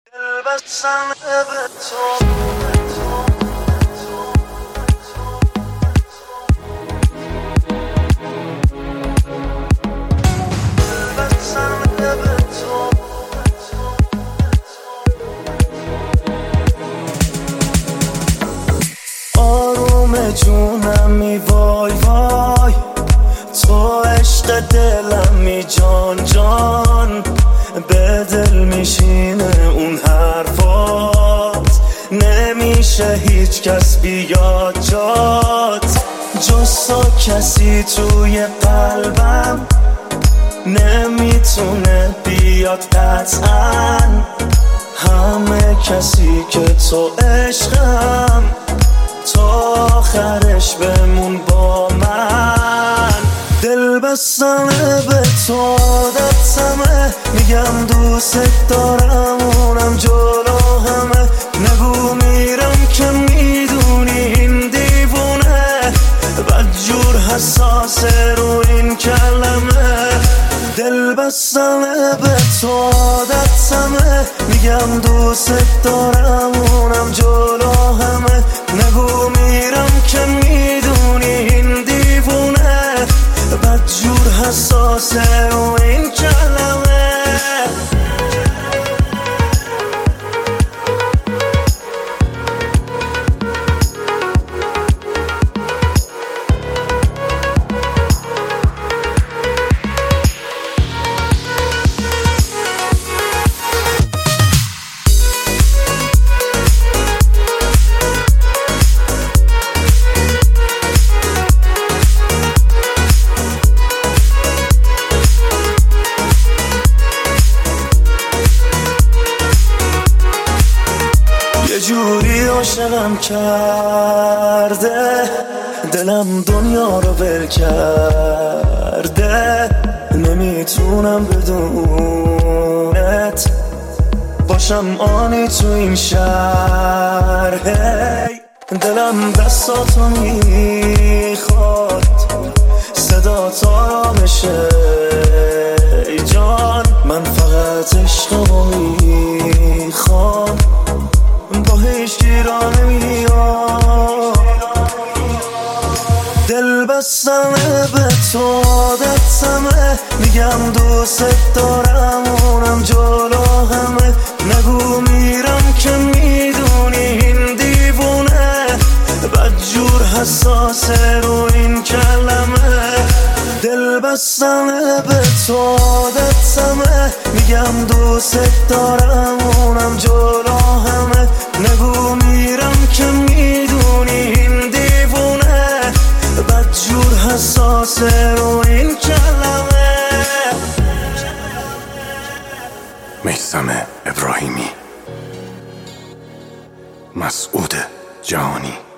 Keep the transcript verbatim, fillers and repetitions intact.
دل بستم به تو آروم جونمی وای وای تو عشق دلمی جان جان به دل میشینه اون حرفات نمیشه هیچ کس بیاد جات جز تو کسی توی قلبم نمیتونه بیاد قطعا همه کسی که تو عشقم تا آخرش بمون با من دل بستم به تو عادتمه میگم دوست دارم اونم جلو همه نگو میرم که میدونی این دیوونه بدجور حساسه رو این کلمه دل بستم به تو عادتمه میگم دوست دارم اونم جلو همه نگو میرم که میدونی این دیوونه بدجور حساسه رو این کلمه یه جوری عاشقم کرده دلم دنیا رو ول کرده نمیتونم بدونت باشم آنی تو این شهر دلم دستاتو میخواد صدا تا را بشه ای جان من فقط عشقمو میخوام با هیچ گیرا نمیام دل بستم به تو عادتمه میگم دوست دارم اونم جلو همه نگو میرم که میدونی این دیوونه بدجور حساسه رو این کلمه دل بستم به تو عادتمه میگم دوست دارم اونم جلو همه نگو میرم که میدونی این دیوونه بدجور حساسه رو این کلمه میثم ابراهیمی، مسعود جهانی.